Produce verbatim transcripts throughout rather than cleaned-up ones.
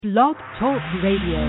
Blog Talk Radio.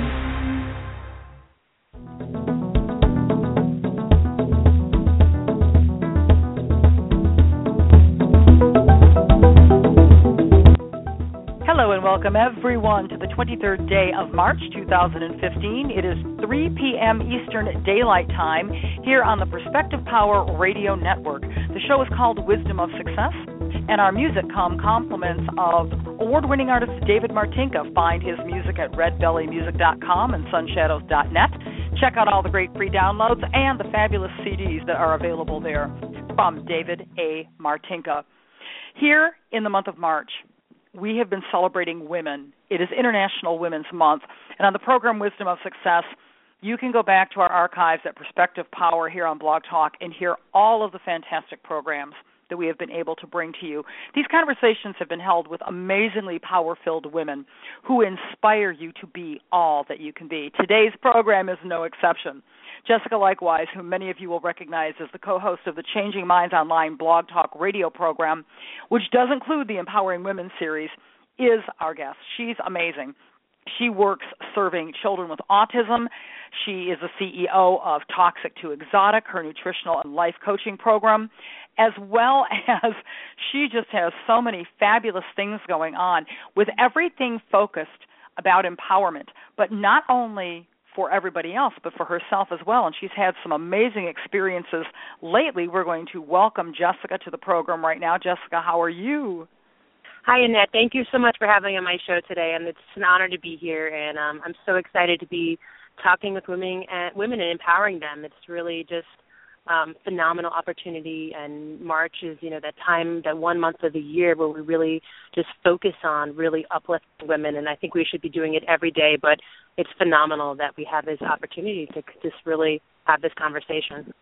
Hello and welcome everyone to the twenty-third day of March two thousand fifteen. It is three p.m. Eastern Daylight Time here on the Perspective Power Radio Network. The show is called Wisdom of Success, and our music come compliments of award-winning artist David Martinka. Find his music at red belly music dot com and sunshadows dot net. Check out all the great free downloads and the fabulous C Ds that are available there from David A. Martinka. Here in the month of March, we have been celebrating women. It is International Women's Month. And on the program Wisdom of Success, you can go back to our archives at Perspective Power here on Blog Talk and hear all of the fantastic programs that we have been able to bring to you. These conversations have been held with amazingly power-filled women who inspire you to be all that you can be. Today's program is no exception. Jessica, likewise, whom many of you will recognize as the co-host of the Changing Minds Online Blog Talk radio program, which does include the Empowering Women series, is our guest. She's amazing. She works serving children with autism. She is the C E O of Toxic to Exotic, her nutritional and life coaching program, as well as she just has so many fabulous things going on with everything focused about empowerment, but not only for everybody else, but for herself as well. And she's had some amazing experiences lately. We're going to welcome Jessica to the program right now. Jessica, how are you? Hi, Annette. Thank you so much for having me on my show today, and it's an honor to be here. And um, I'm so excited to be talking with women and women and empowering them. It's really just um, phenomenal opportunity. And March is, you know, that time, that one month of the year where we really just focus on really uplifting women. And I think we should be doing it every day. But it's phenomenal that we have this opportunity to just really have this conversation.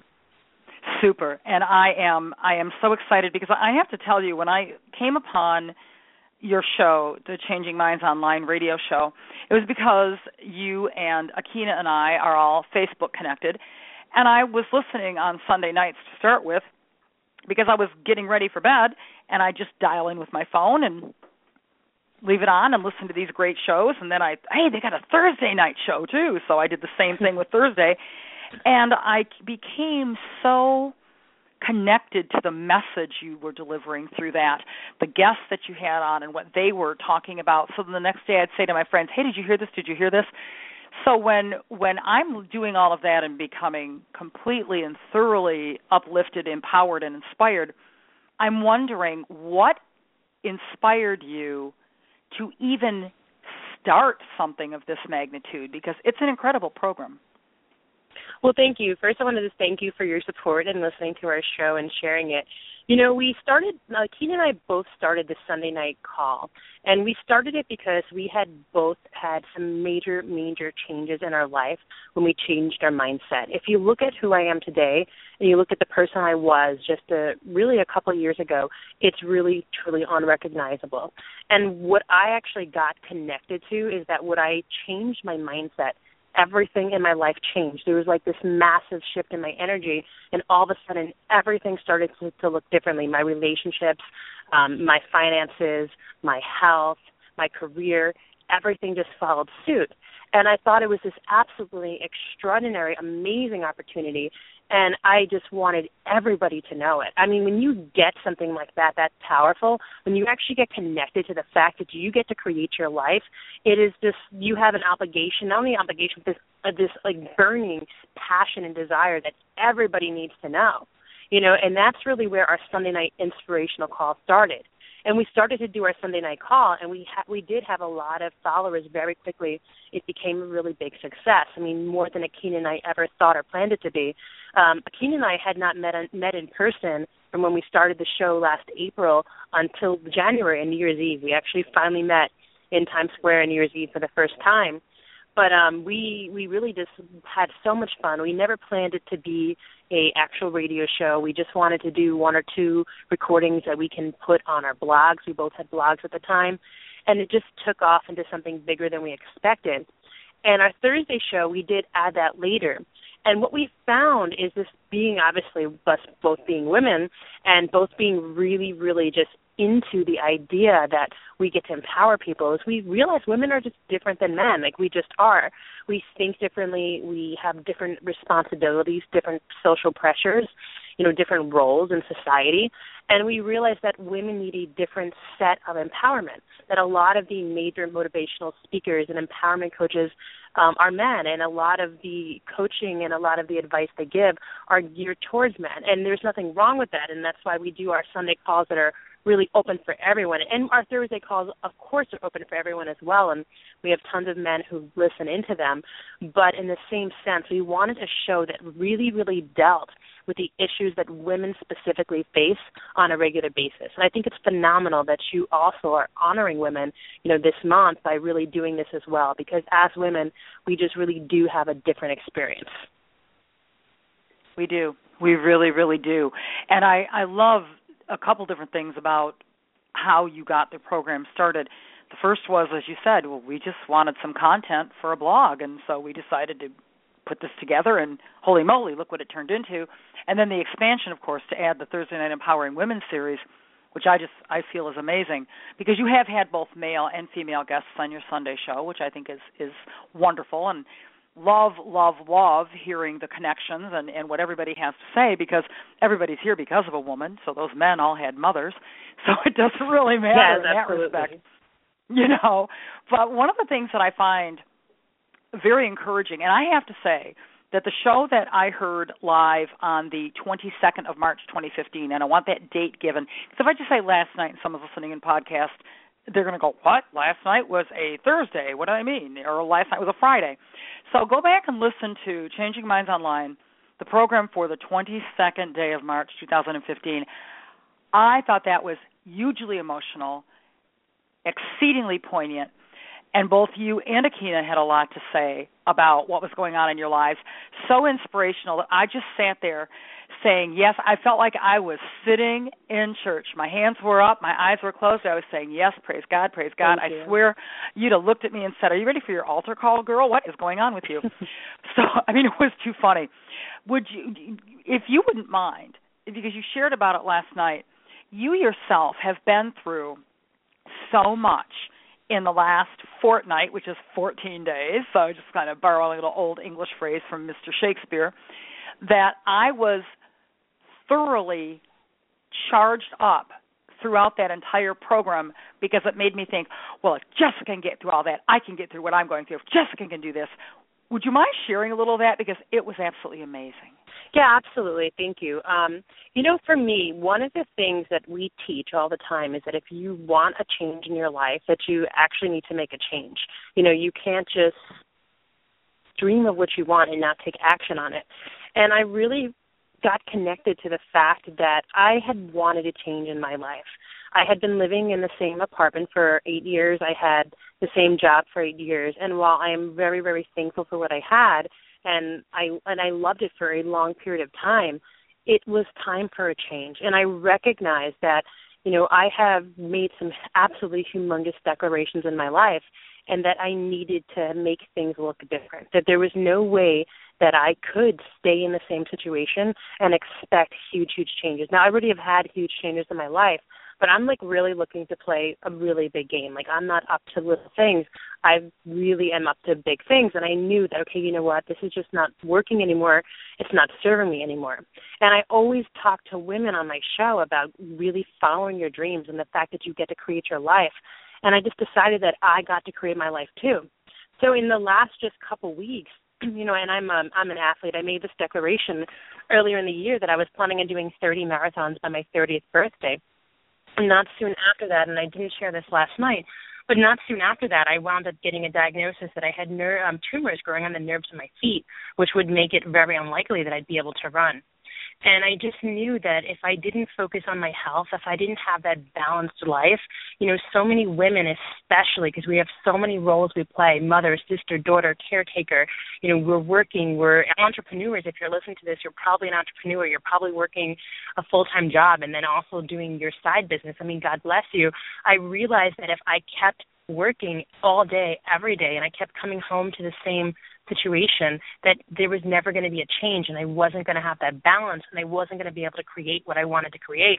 Super. And I am I am so excited because I have to tell you, when I came upon your show, the Changing Minds Online radio show, it was because you and Akina and I are all Facebook connected. And I was listening on Sunday nights to start with because I was getting ready for bed, and I just dial in with my phone and leave it on and listen to these great shows. And then I, hey, they got a Thursday night show too. So I did the same thing with Thursday. And I became so connected to the message you were delivering through that, the guests that you had on and what they were talking about. So then the next day I'd say to my friends, hey, did you hear this? Did you hear this? So when when I'm doing all of that and becoming completely and thoroughly uplifted, empowered, and inspired, I'm wondering what inspired you to even start something of this magnitude, because it's an incredible program. Well, thank you. First, I wanted to thank you for your support and listening to our show and sharing it. You know, we started, uh, Keena and I both started the Sunday night call, and we started it because we had both had some major, major changes in our life when we changed our mindset. If you look at who I am today and you look at the person I was just a, really a couple of years ago, it's really, truly unrecognizable. And what I actually got connected to is that when I changed my mindset, everything in my life changed. There was like this massive shift in my energy, and all of a sudden everything started to, to look differently. My relationships, um, my finances, my health, my career, everything just followed suit. And I thought it was this absolutely extraordinary, amazing opportunity, and I just wanted everybody to know it. I mean, when you get something like that, that's powerful, when you actually get connected to the fact that you get to create your life, it is just, you have an obligation, not only an obligation, but this, uh, this like burning passion and desire that everybody needs to know. You know, and that's really where our Sunday night inspirational call started. And we started to do our Sunday night call, and we ha- we did have a lot of followers very quickly. It became a really big success. I mean, more than Akina and I ever thought or planned it to be. Um, Akina and I had not met, met in person from when we started the show last April until January and New Year's Eve. We actually finally met in Times Square on New Year's Eve for the first time. But um, we we really just had so much fun. We never planned it to be a actual radio show. We just wanted to do one or two recordings that we can put on our blogs. We both had blogs at the time, and it just took off into something bigger than we expected. And our Thursday show, we did add that later. And what we found is this being, obviously, us both being women and both being really, really just into the idea that we get to empower people is we realize women are just different than men. Like, we just are. We think differently. We have different responsibilities, different social pressures, you know, different roles in society. And we realize that women need a different set of empowerment, that a lot of the major motivational speakers and empowerment coaches um, are men, and a lot of the coaching and a lot of the advice they give are geared towards men. And there's nothing wrong with that, and that's why we do our Sunday calls that are really open for everyone. And our Thursday calls, of course, are open for everyone as well, and we have tons of men who listen into them. But in the same sense, we wanted a show that really, really dealt with the issues that women specifically face on a regular basis. And I think it's phenomenal that you also are honoring women, you know, this month by really doing this as well, because as women, we just really do have a different experience. We do. We really, really do. And I, I love a couple different things about how you got the program started. The first was, as you said, well, we just wanted some content for a blog, and so we decided to put this together, and holy moly, look what it turned into. And then the expansion, of course, to add the Thursday Night Empowering Women series, which I just I feel is amazing, because you have had both male and female guests on your Sunday show, which I think is, is wonderful, and love, love, love hearing the connections and, and what everybody has to say, because everybody's here because of a woman, so those men all had mothers, so it doesn't really matter yes, in that absolutely. respect. You know, but one of the things that I find very encouraging, and I have to say that the show that I heard live on the twenty-second of March twenty fifteen, and I want that date given, because if I just say last night and someone's listening in podcast, they're going to go, what? Last night was a Thursday. What do I mean? Or last night was a Friday. So go back and listen to Changing Minds Online, the program for the twenty-second day of March two thousand fifteen. I thought that was hugely emotional, exceedingly poignant, and both you and Akina had a lot to say about what was going on in your lives. So inspirational that I just sat there saying, yes, I felt like I was sitting in church. My hands were up, my eyes were closed. I was saying, yes, praise God, praise God. Thank I you. swear you'd have looked at me and said, are you ready for your altar call, girl? What is going on with you? So, I mean, it was too funny. Would you, if you wouldn't mind, because you shared about it last night, you yourself have been through so much in the last fortnight, which is fourteen days, so I just kind of borrow a little old English phrase from Mister Shakespeare, that I was thoroughly charged up throughout that entire program, because it made me think, well, if Jessica can get through all that, I can get through what I'm going through. If Jessica can do this. Would you mind sharing a little of that? Because it was absolutely amazing. Yeah, absolutely. Thank you. Um, you know, for me, one of the things that we teach all the time is that if you want a change in your life, that you actually need to make a change. You know, you can't just dream of what you want and not take action on it. And I really got connected to the fact that I had wanted a change in my life. I had been living in the same apartment for eight years. I had the same job for eight years. And while I am very, very thankful for what I had, and I and I loved it for a long period of time, it was time for a change. And I recognized that, you know, I have made some absolutely humongous declarations in my life, and that I needed to make things look different, that there was no way that I could stay in the same situation and expect huge, huge changes. Now, I already have had huge changes in my life, but I'm, like, really looking to play a really big game. Like, I'm not up to little things. I really am up to big things, and I knew that, okay, you know what, this is just not working anymore. It's not serving me anymore. And I always talk to women on my show about really following your dreams and the fact that you get to create your life. And I just decided that I got to create my life too. So in the last just couple weeks, you know, and I'm um, I'm an athlete. I made this declaration earlier in the year that I was planning on doing thirty marathons by my thirtieth birthday. And not soon after that, and I didn't share this last night, but not soon after that, I wound up getting a diagnosis that I had ner- um, tumors growing on the nerves of my feet, which would make it very unlikely that I'd be able to run. And I just knew that if I didn't focus on my health, if I didn't have that balanced life, you know, so many women especially, because we have so many roles we play, mother, sister, daughter, caretaker, you know, we're working, we're entrepreneurs. If you're listening to this, you're probably an entrepreneur. You're probably working a full-time job and then also doing your side business. I mean, God bless you. I realized that if I kept working all day, every day, and I kept coming home to the same situation, that there was never going to be a change, and I wasn't going to have that balance, and I wasn't going to be able to create what I wanted to create.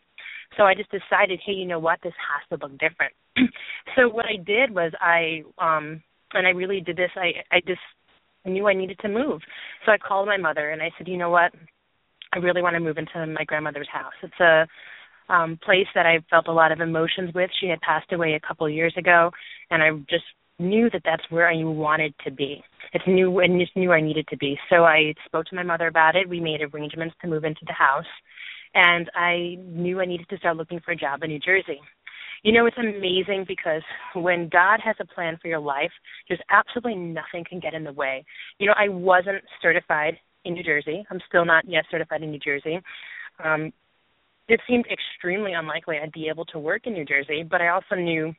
So I just decided, hey, you know what, this has to look different. So what I did was I, um, and I really did this, I, I just knew I needed to move. So I called my mother and I said, you know what, I really want to move into my grandmother's house. It's a um, place that I felt a lot of emotions with. She had passed away a couple of years ago, and I just knew that that's where I wanted to be. It's new and just knew I needed to be. So I spoke to my mother about it. We made arrangements to move into the house, and I knew I needed to start looking for a job in New Jersey. You know, it's amazing because when God has a plan for your life, there's absolutely nothing can get in the way. You know, I wasn't certified in New Jersey. I'm still not yet certified in New Jersey. Um, it seemed extremely unlikely I'd be able to work in New Jersey, but I also knew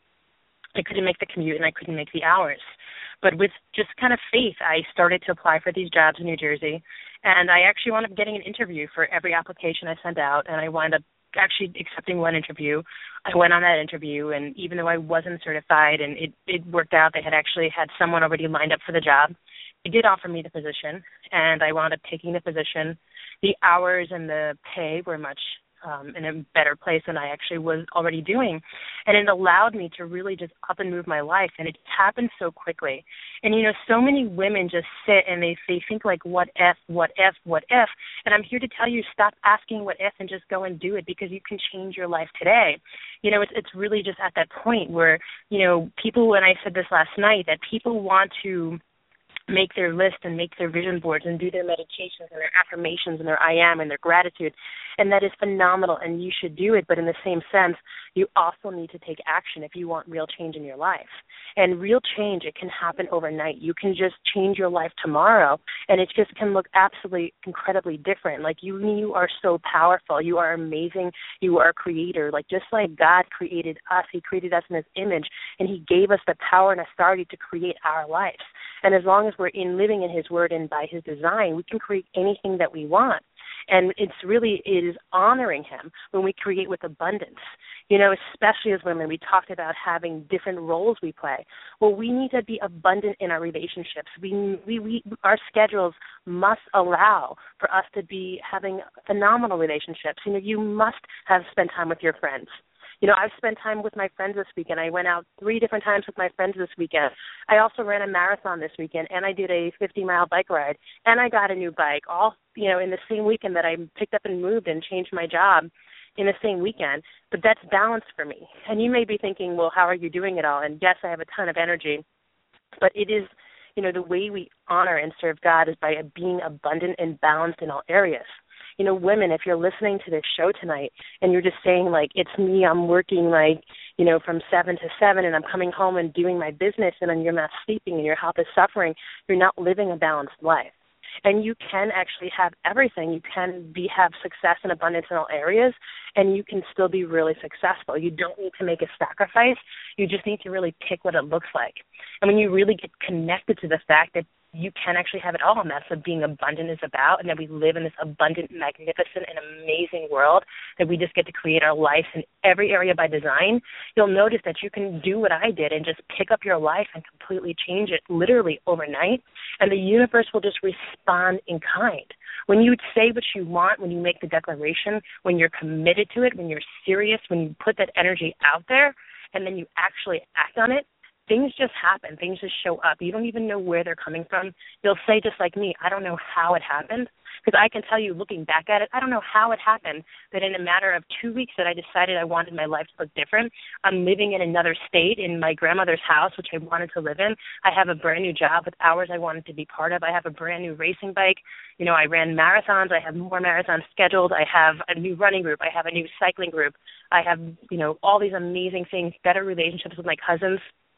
I couldn't make the commute and I couldn't make the hours. But with just kind of faith, I started to apply for these jobs in New Jersey, and I actually wound up getting an interview for every application I sent out, and I wound up actually accepting one interview. I went on that interview, and even though I wasn't certified and it, it worked out, they had actually had someone already lined up for the job. They did offer me the position, and I wound up taking the position. The hours and the pay were much um, in a better place than I actually was already doing, and it allowed me to really just up and move my life, and it happened so quickly. And, you know, so many women just sit and they, they think like, what if, what if, what if, and I'm here to tell you, stop asking what if and just go and do it, because you can change your life today. You know, it's it's really just at that point where, you know, people, and I said this last night, that people want to make their list and make their vision boards and do their meditations and their affirmations and their I am and their gratitude. And that is phenomenal, and you should do it. But in the same sense, you also need to take action if you want real change in your life. And real change, it can happen overnight. You can just change your life tomorrow, and it just can look absolutely incredibly different. Like you, you are so powerful. You are amazing. You are a creator. Like just like God created us, He created us in His image, and He gave us the power and authority to create our lives. And as long as we're in living in His word and by His design, we can create anything that we want. And it's really, it is honoring Him when we create with abundance. You know, especially as women, we talked about having different roles we play. Well, we need to be abundant in our relationships. We, we, we, our schedules must allow for us to be having phenomenal relationships. You know, you must have spent time with your friends. You know, I've spent time with my friends this weekend. I went out three different times with my friends this weekend. I also ran a marathon this weekend, and I did a fifty-mile bike ride, and I got a new bike, all, you know, in the same weekend that I picked up and moved and changed my job in the same weekend. But that's balance for me. And you may be thinking, well, how are you doing it all? And yes, I have a ton of energy, but it is, you know, the way we honor and serve God is by being abundant and balanced in all areas. You know, women, if you're listening to this show tonight and you're just saying, like, it's me, I'm working, like, you know, from seven to seven, and I'm coming home and doing my business, and then you're not sleeping and your health is suffering, you're not living a balanced life. And you can actually have everything. You can be have success and abundance in all areas, and you can still be really successful. You don't need to make a sacrifice. You just need to really pick what it looks like. And when you really get connected to the fact that you can actually have it all, and that's what being abundant is about, and that we live in this abundant, magnificent, and amazing world, that we just get to create our life in every area by design, you'll notice that you can do what I did and just pick up your life and completely change it literally overnight, and the universe will just respond in kind. When you say what you want, when you make the declaration, when you're committed to it, when you're serious, when you put that energy out there, and then you actually act on it, things just happen. Things just show up. You don't even know where they're coming from. You'll say, just like me, I don't know how it happened, because I can tell you, looking back at it, I don't know how it happened that in a matter of two weeks that I decided I wanted my life to look different. I'm living in another state in my grandmother's house, which I wanted to live in. I have a brand new job with hours I wanted to be part of. I have a brand new racing bike. You know, I ran marathons. I have more marathons scheduled. I have a new running group. I have a new cycling group. I have, you know, all these amazing things, better relationships with my cousins.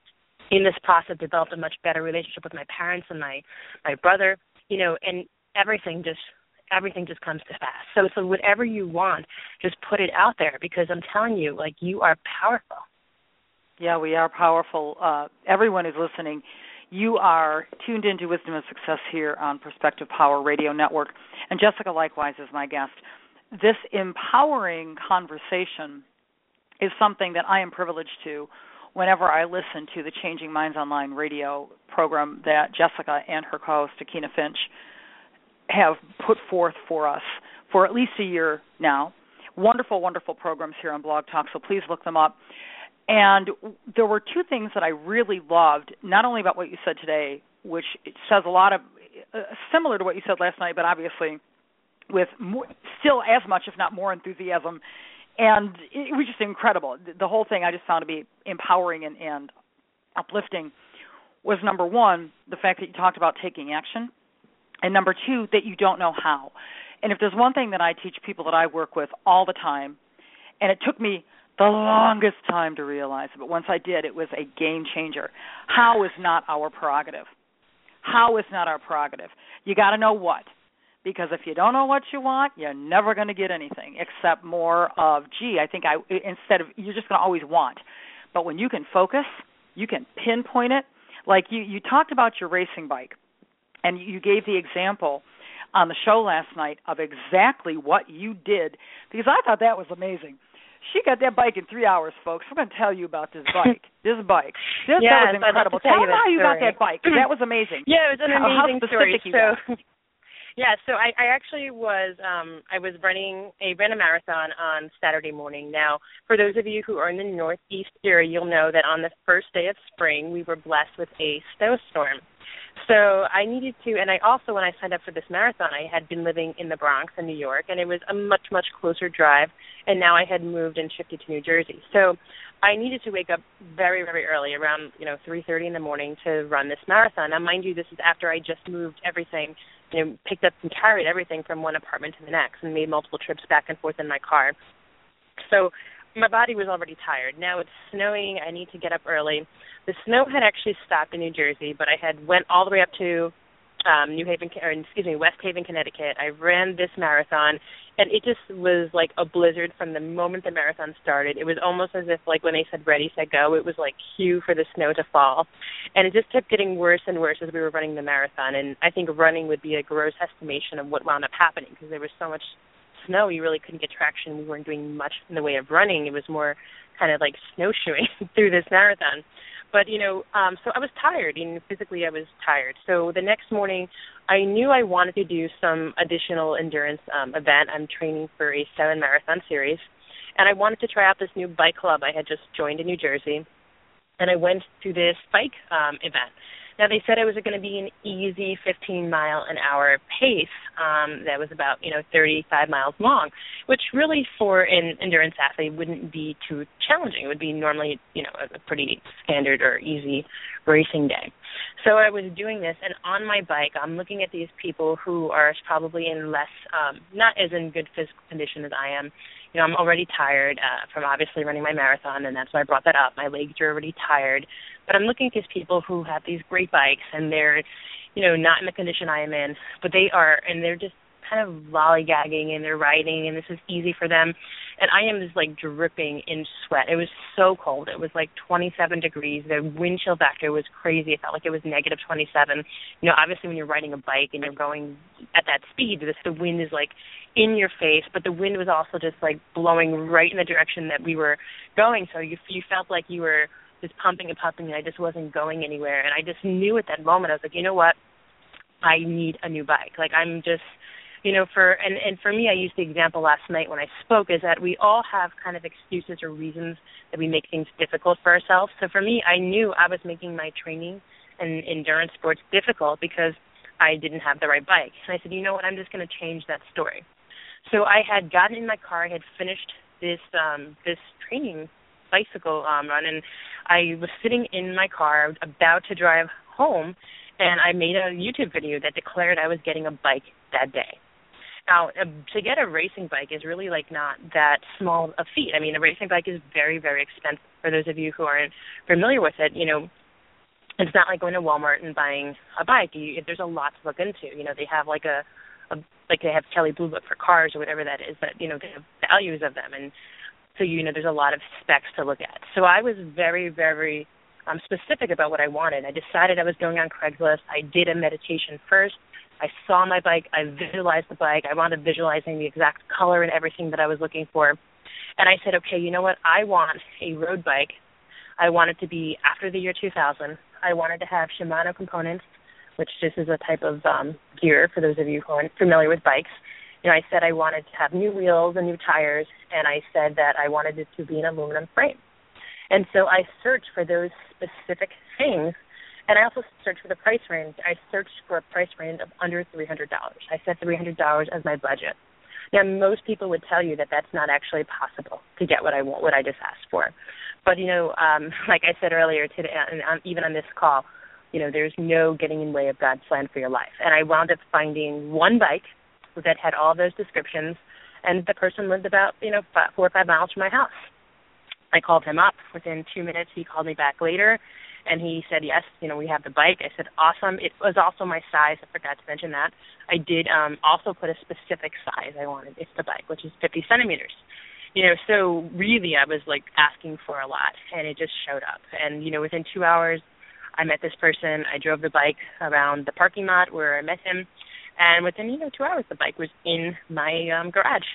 In this process, developed a much better relationship with my parents and my, my brother, you know, and everything just everything just comes to pass. So, so whatever you want, just put it out there, because I'm telling you, like, you are powerful. Yeah, we are powerful. Uh, everyone who's listening, you are tuned into Wisdom and Success here on Perspective Power Radio Network, and Jessica likewise is my guest. This empowering conversation is something that I am privileged to whenever I listen to the Changing Minds Online radio program that Jessica and her co-host, Akina Finch, have put forth for us for at least a year now. Wonderful, wonderful programs here on Blog Talk, so please look them up. And there were two things that I really loved, not only about what you said today, which says a lot of, uh, similar to what you said last night, but obviously with more, still as much, if not more, enthusiasm. And it was just incredible. The whole thing I just found to be empowering and, and uplifting was, number one, the fact that you talked about taking action, and number two, that you don't know how. And if there's one thing that I teach people that I work with all the time, and it took me the longest time to realize it, but once I did, it was a game changer. How is not our prerogative. How is not our prerogative. You got to know what. Because if you don't know what you want, you're never going to get anything except more of, gee, I think I, instead of, you're just going to always want. But when you can focus, you can pinpoint it. Like you, you talked about your racing bike, and you gave the example on the show last night of exactly what you did, because I thought that was amazing. She got that bike in three hours, folks. We're going to tell you about this bike. This bike. This, yes, that was incredible. Tell them how you story. got that bike. That was amazing. Yeah, it was an amazing how story. You so, yeah, so I, I actually was um, I was running a ran a marathon on Saturday morning. Now, for those of you who are in the Northeast area, you'll know that on the first day of spring, we were blessed with a snowstorm. So I needed to, and I also, when I signed up for this marathon, I had been living in the Bronx in New York, and it was a much, much closer drive, and now I had moved and shifted to New Jersey. So I needed to wake up very, very early, around, you know, three thirty in the morning to run this marathon. Now, mind you, this is after I just moved everything, you know, picked up and carried everything from one apartment to the next and made multiple trips back and forth in my car. So my body was already tired. Now it's snowing. I need to get up early. The snow had actually stopped in New Jersey, but I had went all the way up to um, New Haven, or excuse me, West Haven, Connecticut. I ran this marathon, and it just was like a blizzard from the moment the marathon started. It was almost as if, like, when they said ready, set, go, it was like cue for the snow to fall. And it just kept getting worse and worse as we were running the marathon. And I think running would be a gross estimation of what wound up happening, because there was so much snow, you really couldn't get traction. We weren't doing much in the way of running. It was more kind of like snowshoeing through this marathon. But, you know, um, so I was tired, and physically I was tired. So the next morning, I knew I wanted to do some additional endurance um, event. I'm training for a seven marathon series, and I wanted to try out this new bike club I had just joined in New Jersey, and I went to this bike um, event. Now, they said it was going to be an easy fifteen mile an hour pace um, that was about, you know, thirty-five miles long, which really for an endurance athlete wouldn't be too challenging. It would be normally, you know, a pretty standard or easy racing day. So I was doing this, and on my bike, I'm looking at these people who are probably in less, um, not as in good physical condition as I am. You know, I'm already tired uh, from obviously running my marathon, and that's why I brought that up. My legs are already tired. But I'm looking at these people who have these great bikes, and they're, you know, not in the condition I am in, but they are, and they're just kind of lollygagging, and they're riding, and this is easy for them. And I am just, like, dripping in sweat. It was so cold. It was, like, twenty-seven degrees. The wind chill factor was crazy. It felt like it was negative twenty-seven. You know, obviously when you're riding a bike and you're going at that speed, this, the wind is, like, in your face, but the wind was also just, like, blowing right in the direction that we were going. So you you felt like you were just pumping and pumping, and I just wasn't going anywhere. And I just knew at that moment, I was like, you know what? I need a new bike. Like, I'm just... You know, for and, and for me, I used the example last night when I spoke, is that we all have kind of excuses or reasons that we make things difficult for ourselves. So for me, I knew I was making my training and endurance sports difficult because I didn't have the right bike. And I said, you know what, I'm just going to change that story. So I had gotten in my car, I had finished this um, this training bicycle um, run, and I was sitting in my car about to drive home, and I made a YouTube video that declared I was getting a bike that day. Now, uh, to get a racing bike is really, like, not that small a feat. I mean, a racing bike is very, very expensive. For those of you who aren't familiar with it, you know, it's not like going to Walmart and buying a bike. You, there's a lot to look into. You know, they have, like, a, a like they have Kelley Blue Book for cars or whatever that is, but, you know, they have values of them. And so, you know, there's a lot of specs to look at. So I was very, very um, specific about what I wanted. I decided I was going on Craigslist. I did a meditation first. I saw my bike. I visualized the bike. I wound up visualizing the exact color and everything that I was looking for. And I said, okay, you know what? I want a road bike. I want it to be after the year two thousand. I wanted to have Shimano components, which this is a type of um, gear for those of you who aren't familiar with bikes. You know, I said I wanted to have new wheels and new tires, and I said that I wanted it to be an aluminum frame. And so I searched for those specific things, and I also searched for the price range. I searched for a price range of under three hundred dollars. I set three hundred dollars as my budget. Now, most people would tell you that that's not actually possible to get what I want, what I just asked for. But, you know, um, like I said earlier today, and um, even on this call, you know, there's no getting in the way of God's plan for your life. And I wound up finding one bike that had all those descriptions, and the person lived about, you know, five, four or five miles from my house. I called him up. Within two minutes, he called me back later, and he said, yes, you know, we have the bike. I said, awesome. It was also my size. I forgot to mention that. I did um, also put a specific size I wanted. It's the bike, which is fifty centimeters. You know, so really I was, like, asking for a lot, and it just showed up. And, you know, within two hours, I met this person. I drove the bike around the parking lot where I met him, and within, you know, two hours, the bike was in my um, garage.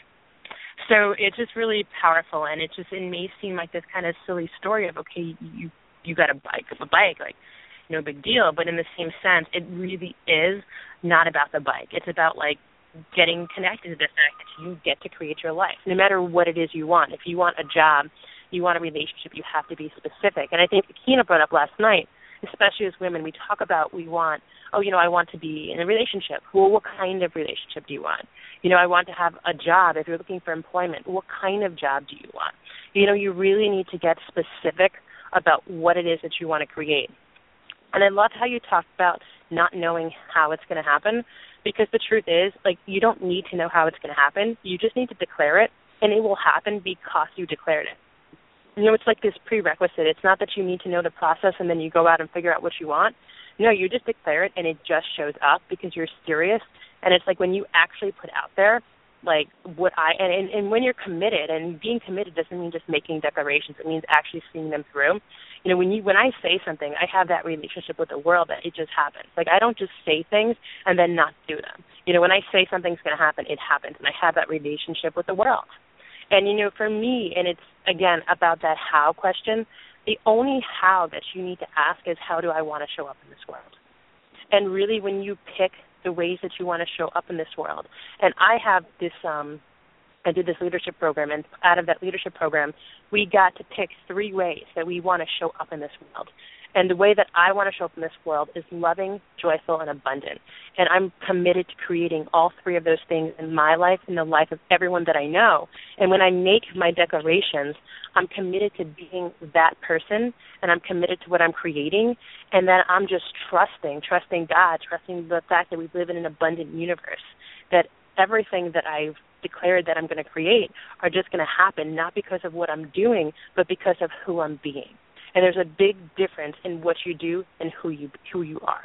So it's just really powerful, and it just it may seem like this kind of silly story of, okay, you you got a bike, a bike, like, no big deal. But in the same sense, it really is not about the bike. It's about, like, getting connected to the fact that you get to create your life, no matter what it is you want. If you want a job, you want a relationship, you have to be specific. And I think Kina brought up last night, especially as women, we talk about we want, oh, you know, I want to be in a relationship. Well, what kind of relationship do you want? You know, I want to have a job. If you're looking for employment, what kind of job do you want? You know, you really need to get specific about what it is that you want to create. And I love how you talked about not knowing how it's going to happen, because the truth is, like, you don't need to know how it's going to happen. You just need to declare it, and it will happen because you declared it. You know, it's like this prerequisite. It's not that you need to know the process and then you go out and figure out what you want. No, you just declare it, and it just shows up because you're serious. And it's like when you actually put out there, like, what I, and, and, and when you're committed, and being committed doesn't mean just making declarations. It means actually seeing them through. You know, when you when I say something, I have that relationship with the world that it just happens. Like, I don't just say things and then not do them. You know, when I say something's going to happen, it happens, and I have that relationship with the world. And, you know, for me, and it's, again, about that how question, the only how that you need to ask is, how do I want to show up in this world? And really, when you pick the ways that you want to show up in this world, and I have this, um, I did this leadership program, and out of that leadership program, we got to pick three ways that we want to show up in this world. And the way that I want to show up in this world is loving, joyful, and abundant. And I'm committed to creating all three of those things in my life and the life of everyone that I know. And when I make my declarations, I'm committed to being that person, and I'm committed to what I'm creating, and then I'm just trusting, trusting God, trusting the fact that we live in an abundant universe, that everything that I've declared that I'm going to create are just going to happen, not because of what I'm doing, but because of who I'm being. And there's a big difference in what you do and who you who you are.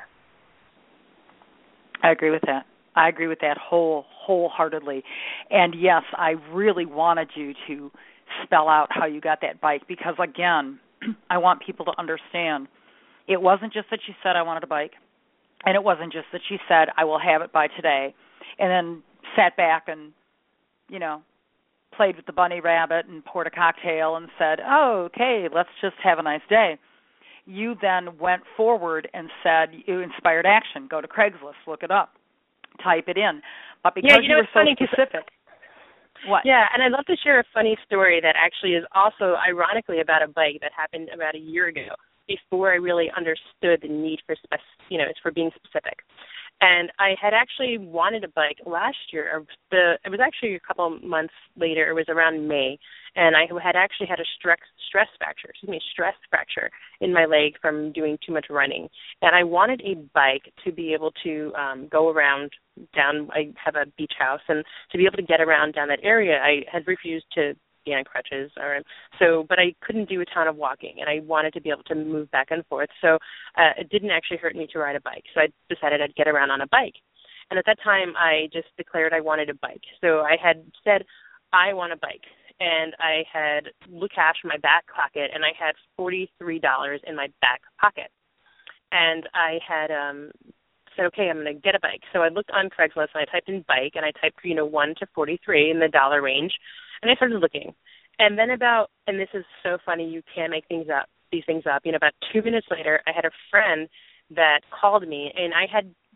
I agree with that. I agree with that whole wholeheartedly. And yes, I really wanted you to spell out how you got that bike, because again, I want people to understand it wasn't just that she said I wanted a bike, and it wasn't just that she said I will have it by today, and then sat back and, you know, played with the bunny rabbit and poured a cocktail and said, oh, okay, let's just have a nice day. You then went forward and said, you inspired action. Go to Craigslist, look it up, type it in. But because yeah, you, know, you were so funny specific. What? Yeah, and I'd love to share a funny story that actually is also ironically about a bike that happened about a year ago, before I really understood the need for, spec- you know, for being specific. And I had actually wanted a bike last year. Or the it was actually a couple of months later. It was around May, and I had actually had a stress stress fracture. Excuse me, stress fracture in my leg from doing too much running. And I wanted a bike to be able to um, go around down. I have a beach house, and to be able to get around down that area, I had refused to be on crutches, or so, but I couldn't do a ton of walking, and I wanted to be able to move back and forth. So uh, it didn't actually hurt me to ride a bike. So I decided I'd get around on a bike. And at that time, I just declared I wanted a bike. So I had said, I want a bike. And I had looked cash in my back pocket, and I had forty-three dollars in my back pocket. And I had um, said, okay, I'm going to get a bike. So I looked on Craigslist, and I typed in bike, and I typed, you know, one to forty-three in the dollar range. And I started looking. And then about, and this is so funny, you can't make things up, these things up. You know, about two minutes later, I had a friend that called me, and I had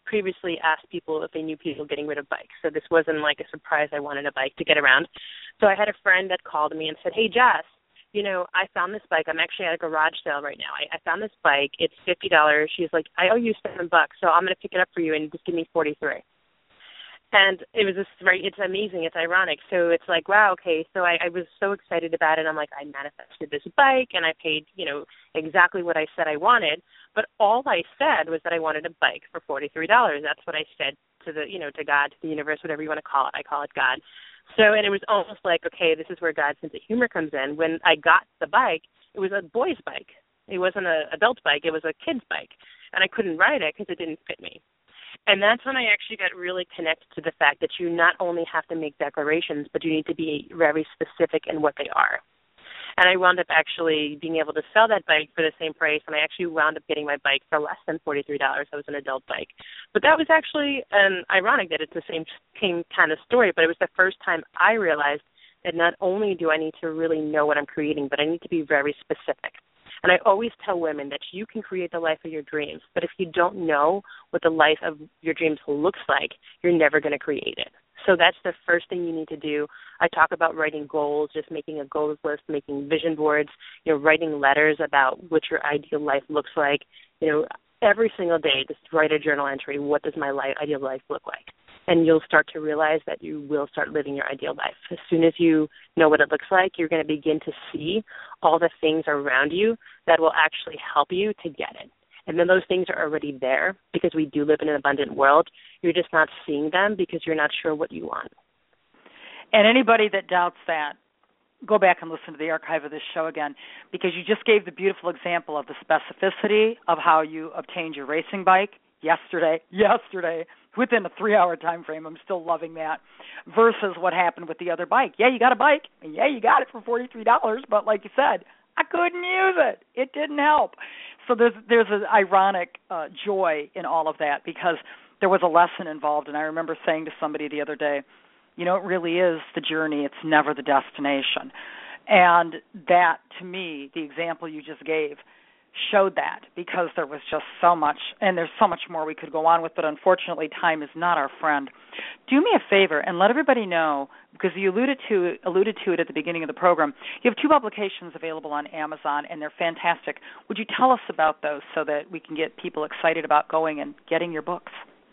previously asked people if they knew people getting rid of bikes. So this wasn't like a surprise I wanted a bike to get around. So I had a friend that called me and said, hey, Jess, you know, I found this bike. I'm actually at a garage sale right now. I, I found this bike. It's fifty dollars. She's like, I owe you seven bucks, so I'm going to pick it up for you and just give me forty-three. And it was just very, it's amazing. It's ironic. So it's like, wow, okay. So I, I was so excited about it. I'm like, I manifested this bike and I paid, you know, exactly what I said I wanted. But all I said was that I wanted a bike for forty-three dollars. That's what I said to the, you know, to God, to the universe, whatever you want to call it. I call it God. So, and it was almost like, okay, this is where God's sense of humor comes in. When I got the bike, it was a boy's bike. It wasn't an adult bike. It was a kid's bike. And I couldn't ride it because it didn't fit me. And that's when I actually got really connected to the fact that you not only have to make declarations, but you need to be very specific in what they are. And I wound up actually being able to sell that bike for the same price, and I actually wound up getting my bike for less than forty-three dollars. That was an adult bike. But that was actually um, ironic that it's the same, same kind of story, but it was the first time I realized that not only do I need to really know what I'm creating, but I need to be very specific. And I always tell women that you can create the life of your dreams, but if you don't know what the life of your dreams looks like, you're never going to create it. So that's the first thing you need to do. I talk about writing goals, just making a goals list, making vision boards, you know, writing letters about what your ideal life looks like. You know, every single day, just write a journal entry. What does my life, ideal life look like? And you'll start to realize that you will start living your ideal life. As soon as you know what it looks like, you're going to begin to see all the things around you that will actually help you to get it. And then those things are already there because we do live in an abundant world. You're just not seeing them because you're not sure what you want. And anybody that doubts that, go back and listen to the archive of this show again, because you just gave the beautiful example of the specificity of how you obtained your racing bike yesterday, yesterday, within a three-hour time frame. I'm still loving that, versus what happened with the other bike. Yeah, you got a bike, and yeah, you got it for forty-three dollars, but like you said, I couldn't use it. It didn't help. So there's there's an ironic uh, joy in all of that, because there was a lesson involved, and I remember saying to somebody the other day, you know, it really is the journey. It's never the destination. And that, to me, the example you just gave, showed that, because there was just so much, and there's so much more we could go on with, but unfortunately time is not our friend. Do me a favor and let everybody know, because you alluded to alluded to it at the beginning of the program, you have two publications available on Amazon, and they're fantastic. Would you tell us about those so that we can get people excited about going and getting your books?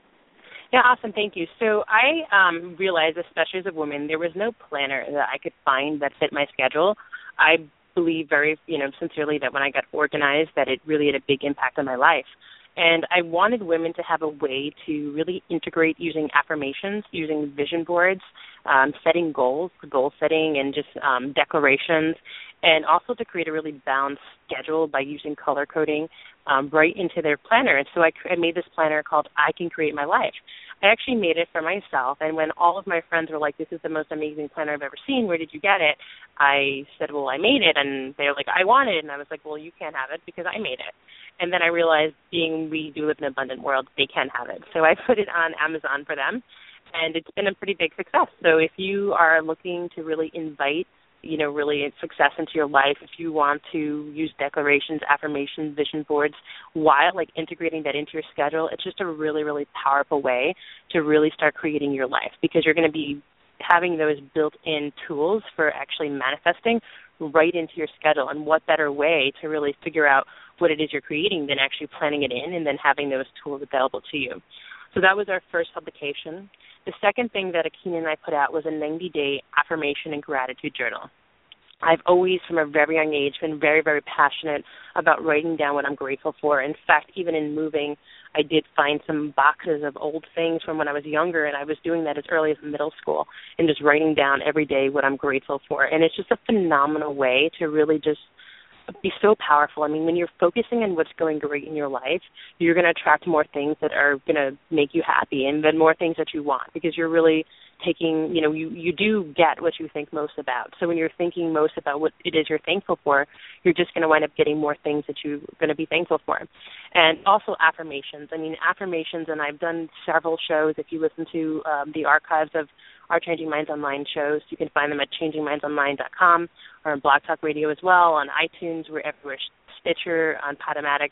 Yeah, awesome. Thank you. So I um, realized, especially as a woman, there was no planner that I could find that fit my schedule. I believe very, you know, sincerely that when I got organized, that it really had a big impact on my life. And I wanted women to have a way to really integrate using affirmations, using vision boards, um, setting goals, goal setting, and just um, declarations, and also to create a really balanced schedule by using color coding um, right into their planner. And so I, I made this planner called I Can Create My Life. I actually made it for myself, and when all of my friends were like, this is the most amazing planner I've ever seen, where did you get it? I said, well, I made it, and they were like, I want it, and I was like, well, you can't have it because I made it. And then I realized, being we do live in an abundant world, they can have it. So I put it on Amazon for them, and it's been a pretty big success. So if you are looking to really invite, you know, really success into your life, if you want to use declarations, affirmations, vision boards, while like integrating that into your schedule, it's just a really, really powerful way to really start creating your life, because you're going to be having those built-in tools for actually manifesting right into your schedule. And what better way to really figure out what it is you're creating than actually planning it in and then having those tools available to you. So that was our first publication. The second thing that Akina and I put out was a ninety-day affirmation and gratitude journal. I've always, from a very young age, been very, very passionate about writing down what I'm grateful for. In fact, even in moving, I did find some boxes of old things from when I was younger, and I was doing that as early as middle school and just writing down every day what I'm grateful for. And it's just a phenomenal way to really just be so powerful. I mean, when you're focusing on what's going great in your life, you're going to attract more things that are going to make you happy, and then more things that you want, because you're really taking, you know, you, you do get what you think most about. So when you're thinking most about what it is you're thankful for, you're just going to wind up getting more things that you're going to be thankful for. And also affirmations. I mean, affirmations, and I've done several shows. If you listen to um, the archives of our Changing Minds Online shows, you can find them at changing minds online dot com or on Blog Talk Radio as well, on iTunes, we're everywhere, Stitcher, on Podomatic.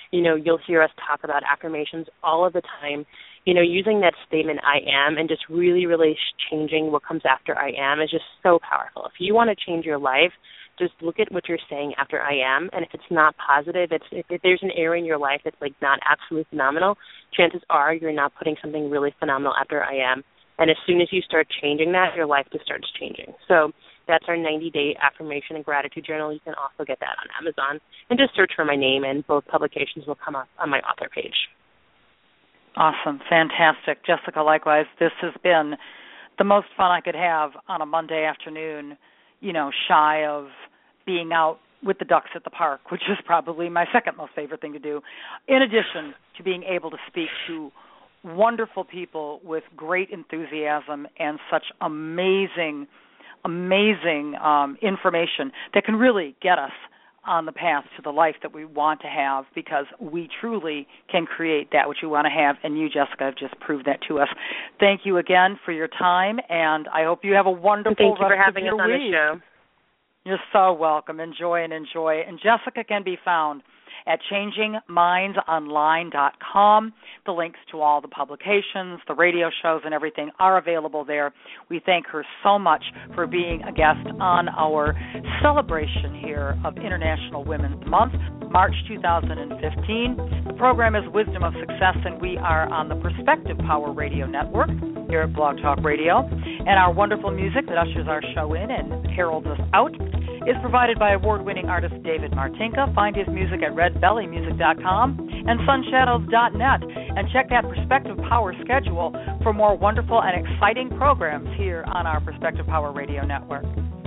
You know, you'll hear us talk about affirmations all of the time. You know, using that statement, I am, and just really, really changing what comes after I am is just so powerful. If you want to change your life, just look at what you're saying after I am, and if it's not positive, it's, if, if there's an area in your life that's, like, not absolutely phenomenal, chances are you're not putting something really phenomenal after I am. And as soon as you start changing that, your life just starts changing. So that's our ninety-day affirmation and gratitude journal. You can also get that on Amazon. And just search for my name, and both publications will come up on my author page. Awesome. Fantastic. Jessica, likewise, this has been the most fun I could have on a Monday afternoon, you know, shy of being out with the ducks at the park, which is probably my second most favorite thing to do, in addition to being able to speak to wonderful people with great enthusiasm and such amazing, amazing um, information that can really get us on the path to the life that we want to have, because we truly can create that which we want to have, and you, Jessica, have just proved that to us. Thank you again for your time, and I hope you have a wonderful Thank you rest for having of your us on week. the show. You're so welcome. Enjoy and enjoy. And Jessica can be found at changing minds online dot com. The links to all the publications, the radio shows, and everything are available there. We thank her so much for being a guest on our celebration here of International Women's Month, March two thousand fifteen. The program is Wisdom of Success, and we are on the Perspective Power Radio Network here at Blog Talk Radio. And our wonderful music that ushers our show in and heralds us out is provided by award-winning artist David Martinka. Find his music at red belly music dot com and sunshadows dot net. And check that Perspective Power schedule for more wonderful and exciting programs here on our Perspective Power Radio Network.